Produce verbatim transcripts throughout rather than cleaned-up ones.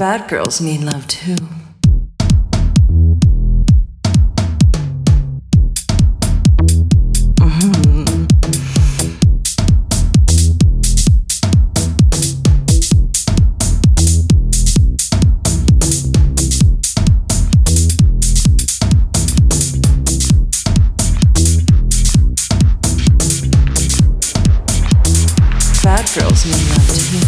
Bad girls need love too. Mm-hmm. Bad girls need love too.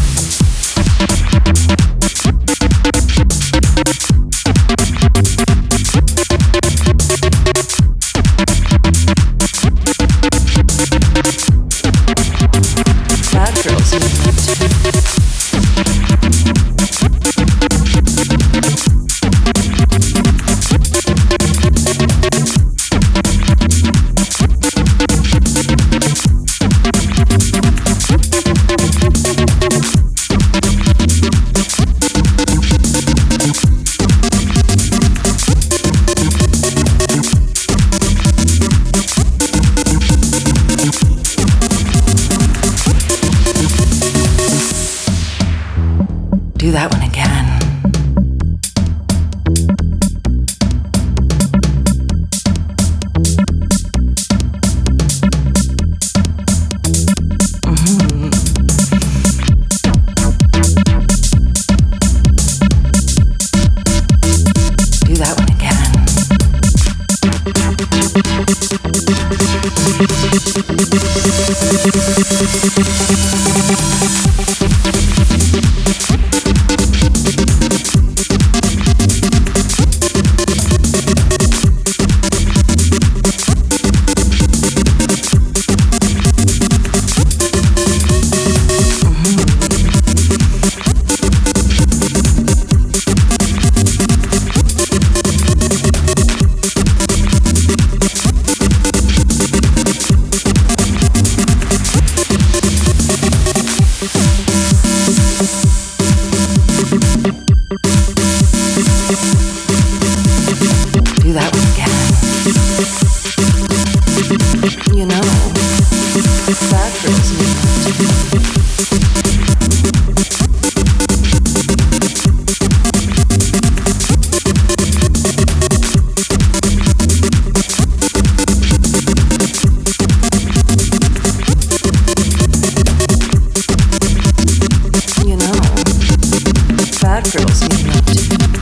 Do that one again. Mm-hmm. Do that one again. Do that one again. You know, bad girls need love too. You know, bad girls need love too.